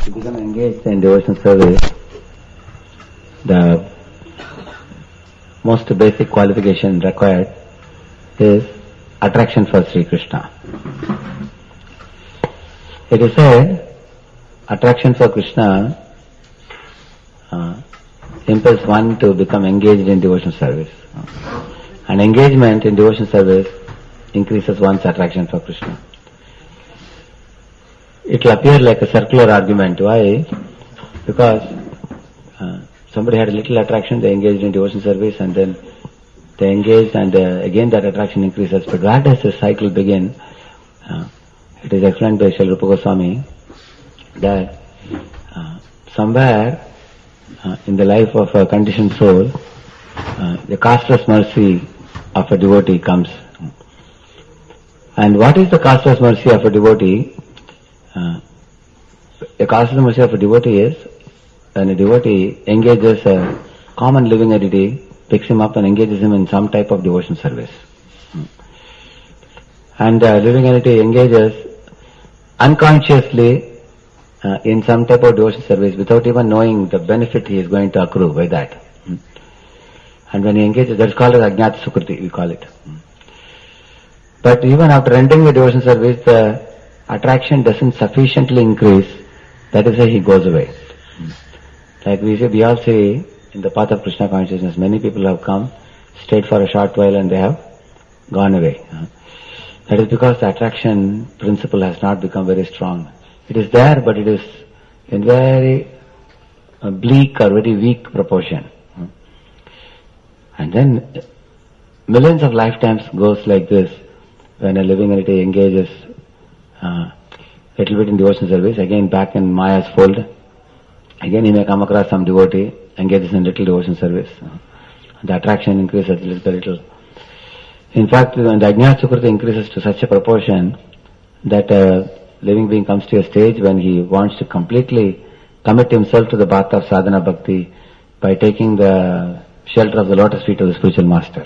To become engaged in devotional service, the most basic qualification required is attraction for Sri Krishna. It is said, attraction for Krishna impels one to become engaged in devotional service. And engagement in devotional service increases one's attraction for Krishna. It will appear like a circular argument. Why? Because somebody had a little attraction, they engaged in devotional service, and then they engaged, and again that attraction increases. But where does this cycle begin? It is explained by Srila Rupa Goswami that somewhere in the life of a conditioned soul, the costless mercy of a devotee comes. And what is the costless mercy of a devotee? The costless mercy of a devotee is when a devotee engages a common living entity, picks him up and engages him in some type of devotion service. And the living entity engages unconsciously in some type of devotion service without even knowing the benefit he is going to accrue by that. And when he engages, that's called as Ajnata Sukruti, we call it. But even after entering the devotion service, the attraction doesn't sufficiently increase, that is why he goes away. Like we all see in the path of Krishna consciousness, many people have come, stayed for a short while and they have gone away. That is because the attraction principle has not become very strong. It is there, but it is in very bleak or very weak proportion. And then millions of lifetimes goes like this when a living entity engages little bit in devotion service, again back in Maya's fold. Again he may come across some devotee, engages in little devotion service. The attraction increases little by little. In fact, when the Ajnata Sukruti increases to such a proportion that a living being comes to a stage when he wants to completely commit himself to the path of sadhana bhakti by taking the shelter of the lotus feet of the spiritual master.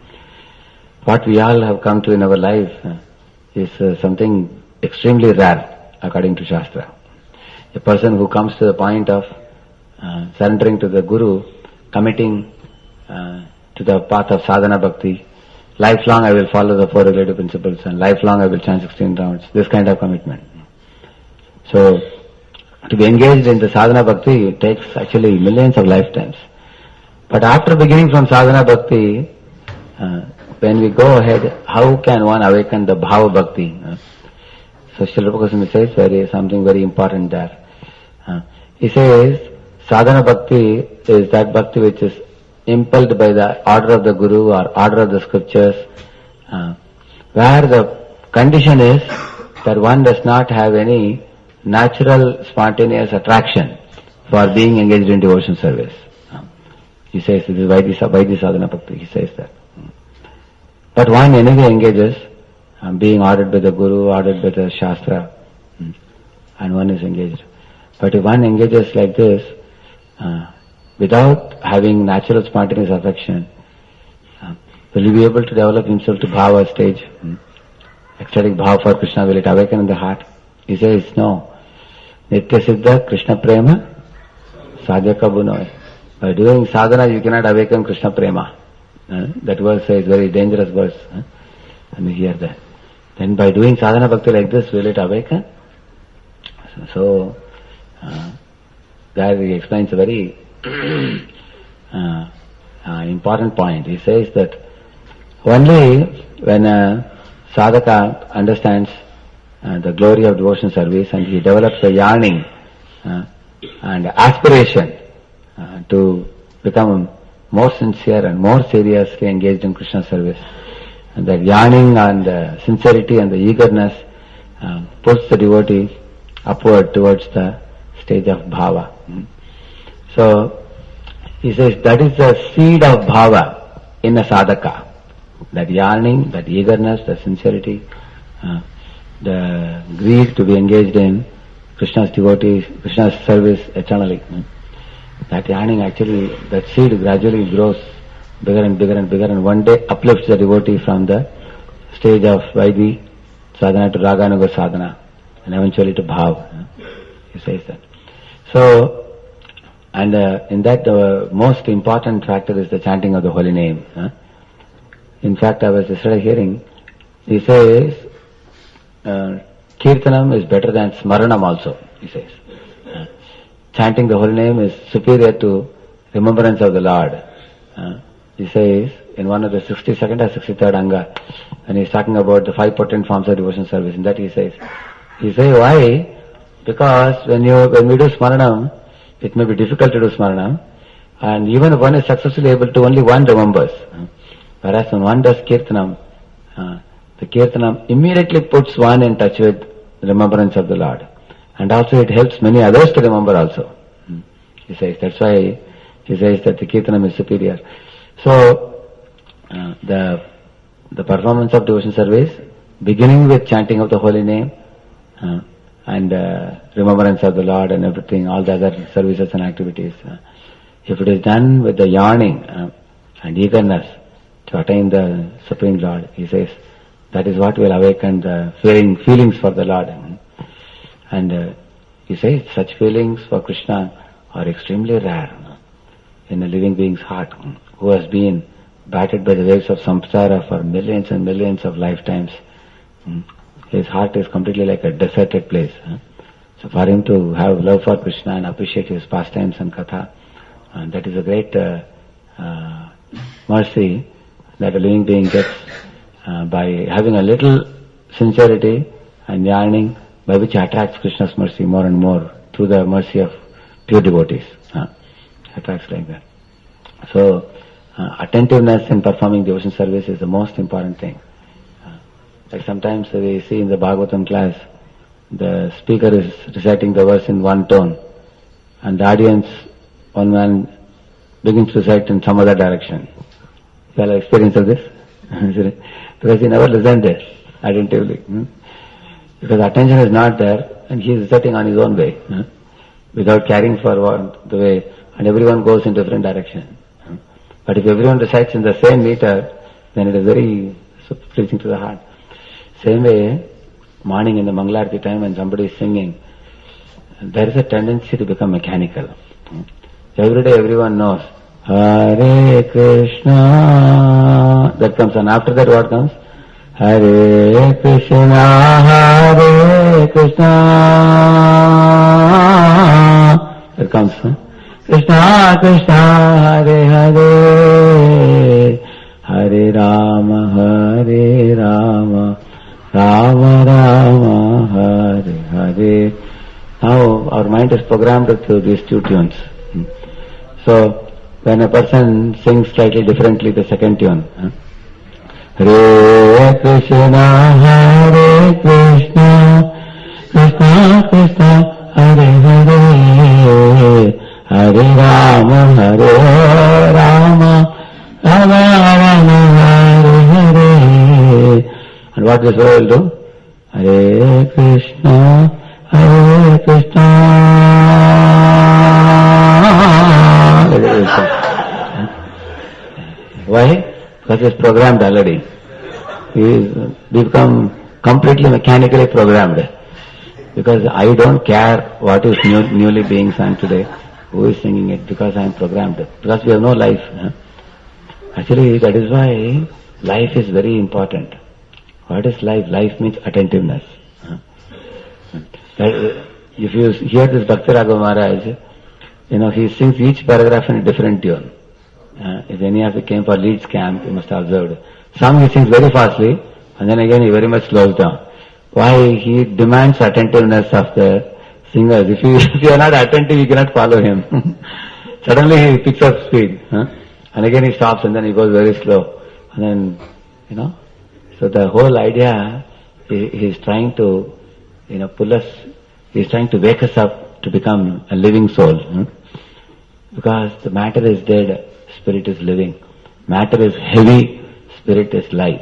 What we all have come to in our life is something extremely rare according to Shastra. A person who comes to the point of surrendering to the Guru, committing to the path of sadhana bhakti, lifelong I will follow the four regulative principles and lifelong I will chant 16 rounds, this kind of commitment. So, to be engaged in the sadhana bhakti, it takes actually millions of lifetimes. But after beginning from sadhana bhakti, when we go ahead, how can one awaken the bhava bhakti? So Srila Rupa Goswami says something very important there. He says, sadhana bhakti is that bhakti which is impelled by the order of the Guru or order of the scriptures, where the condition is that one does not have any natural spontaneous attraction for being engaged in devotion service. He says, this is Vaidhi sadhana bhakti, he says that. But one anyway engages, being ordered by the Guru, ordered by the Shastra, and one is engaged. But if one engages like this, without having natural spontaneous affection, will he be able to develop himself to bhava stage? Ecstatic bhava for Krishna, will it awaken in the heart? He says, no. Nitya siddha Krishna prema sadhya kabunoi. By doing sadhana, you cannot awaken Krishna prema. That verse is very dangerous verse. And we hear that. Then by doing sadhana bhakti like this, will it awaken? So, there he explains a very important point. He says that only when a sadhaka understands the glory of devotion service and he develops a yearning and aspiration to become more sincere and more seriously engaged in Krishna service, and that yearning and the sincerity and the eagerness puts the devotee upward towards the stage of bhava. So, he says that is the seed of bhava in a sadhaka. That yearning, that eagerness, the sincerity, the greed to be engaged in Krishna's devotees, Krishna's service eternally. That yearning actually, that seed gradually grows bigger and bigger and bigger, and one day uplifts the devotee from the stage of Vaidhi sadhana to Raganuga sadhana, and eventually to bhav. He says that. So, and in that the most important factor is the chanting of the holy name. In fact, I was yesterday hearing, he says, Kirtanam is better than Smaranam also, he says. Chanting the holy name is superior to remembrance of the Lord. He says, in one of the 62nd or 63rd Anga, and he's talking about the 5 potent forms of devotion service, in that he says, why? Because when we do Smaranam, it may be difficult to do Smaranam, and even if one is successfully able to, only one remembers. Whereas when one does Kirtanam, the Kirtanam immediately puts one in touch with the remembrance of the Lord. And also it helps many others to remember also. He says, that's why he says that the Kirtanam is superior. So, the performance of devotion service, beginning with chanting of the holy name, and remembrance of the Lord and everything, all the other services and activities, if it is done with the yearning and eagerness to attain the Supreme Lord, he says, that is what will awaken the feelings for the Lord. And he says, such feelings for Krishna are extremely rare in a living being's heart, who has been battered by the waves of samsara for millions and millions of lifetimes. His heart is completely like a deserted place. So for him to have love for Krishna and appreciate his pastimes and katha, that is a great mercy that a living being gets by having a little sincerity and yearning, by which attracts Krishna's mercy more and more through the mercy of pure devotees. Attracts like that. So, attentiveness in performing devotion service is the most important thing. Like sometimes we see in the Bhagavatam class, the speaker is reciting the verse in one tone, and the audience, one man begins to recite in some other direction. You have experience of this? Because he never listened attentively. Because attention is not there, and he is reciting on his own way, without caring for the way, and everyone goes in different direction. But if everyone recites in the same meter, then it is very pleasing to the heart. Same way, morning in the Mangalarti time when somebody is singing, there is a tendency to become mechanical. Every day everyone knows, Hare Krishna, that comes, and after that what comes? Hare Krishna, Hare Krishna, that comes. Krishna Krishna, Hare Hare, Hare Rama, Hare Rama, Rama Rama, Hare Hare. Now our mind is programmed through these two tunes. So when a person sings slightly differently the second tune, Hare Krishna, Hare Krishna, Krishna Krishna, Hare Hare, Hare Rama, Hare Rama, Rama Rama, Hare Hare. And what this will do? Hare Krishna, Hare Krishna. Why? Because it's programmed already. We become completely mechanically programmed. Because I don't care what is newly being sung today, who is singing it, because I am programmed. Because we have no life. Actually, that is why life is very important. What is life? Life means attentiveness. If you hear this Bhakti Raghav Maharaj, he sings each paragraph in a different tune. If any of you came for Leeds camp, you must have observed. Some he sings very fastly, and then again he very much slows down. Why? He demands attentiveness of the singers. If you are not attentive, you cannot follow him. Suddenly he picks up speed, and again he stops, and then he goes very slow. And then, so the whole idea, he is trying to, pull us, he is trying to wake us up to become a living soul. Because the matter is dead, spirit is living. Matter is heavy, spirit is light.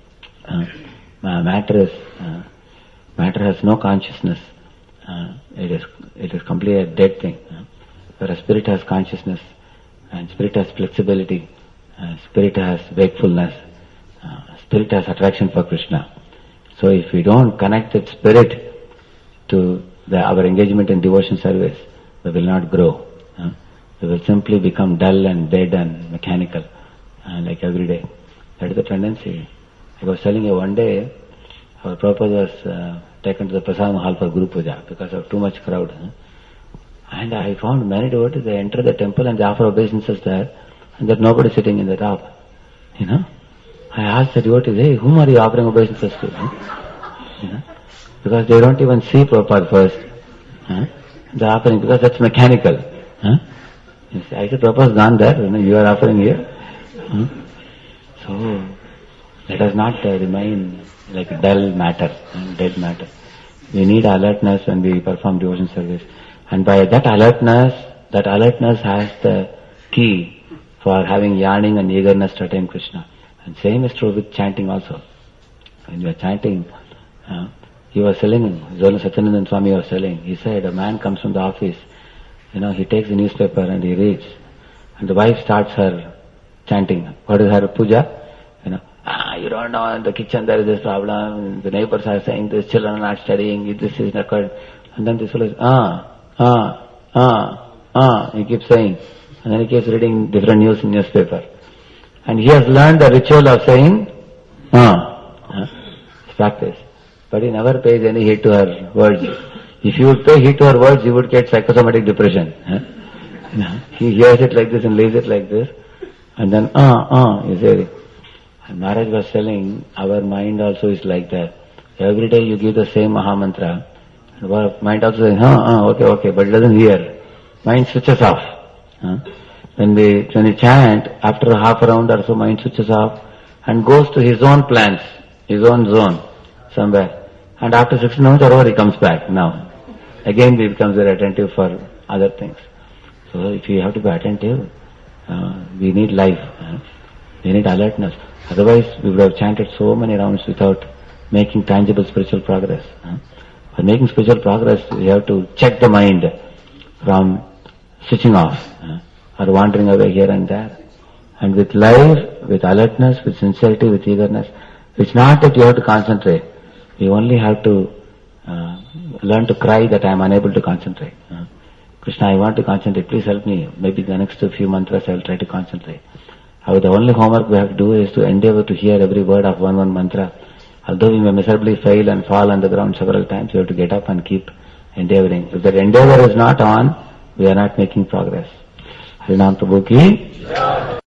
Matter has no consciousness. It is completely a dead thing. Whereas spirit has consciousness, and spirit has flexibility, spirit has wakefulness, spirit has attraction for Krishna. So if we don't connect that spirit to our engagement in devotion service, we will not grow. We will simply become dull and dead and mechanical, like every day. That is the tendency. I was telling you one day, our Prabhupada was taken to the Prasadam hall for Guru Puja because of too much crowd. And I found many devotees, they enter the temple and they offer obeisances there, and there's nobody sitting in the top. I asked the devotees, hey, whom are you offering obeisances to? Because they don't even see Prabhupada first. They're offering because that's mechanical. I said, Prabhupada's gone there, you are offering here. So, let us not remain like dull matter, dead matter. We need alertness when we perform devotion service. And by that alertness has the key for having yearning and eagerness to attain Krishna. And same is true with chanting also. When you are chanting, he was telling, Zola Satyanandan Swami was telling, he said, a man comes from the office, he takes the newspaper and he reads. And the wife starts her chanting. What is her puja? You don't know, in the kitchen there is this problem, the neighbors are saying this, children are not studying, this is occurred. And then this fellow is, he keeps saying. And then he keeps reading different news in newspaper. And he has learned the ritual of saying, practice. But he never pays any heed to her words. If you would pay heed to her words, you would get psychosomatic depression. He hears it like this and leaves it like this. And then, you say. And Maharaj was telling, our mind also is like that. Every day you give the same Maha Mantra. And our mind also says, okay, but it doesn't hear. Mind switches off. When we chant, after half a round or so, mind switches off and goes to his own plans, his own zone, somewhere. And after 16 minutes or over, he comes back now. Again, he becomes very attentive for other things. So if we have to be attentive, we need life. We need alertness. Otherwise, we would have chanted so many rounds without making tangible spiritual progress. For making spiritual progress, we have to check the mind from switching off or wandering away here and there. And with life, with alertness, with sincerity, with eagerness, it's not that you have to concentrate. You only have to learn to cry that I am unable to concentrate. Krishna, I want to concentrate. Please help me. Maybe the next few mantras I will try to concentrate. The only homework we have to do is to endeavor to hear every word of one mantra. Although we may miserably fail and fall on the ground several times, we have to get up and keep endeavoring. If that endeavor is not on, we are not making progress. Harinam Prabhu ki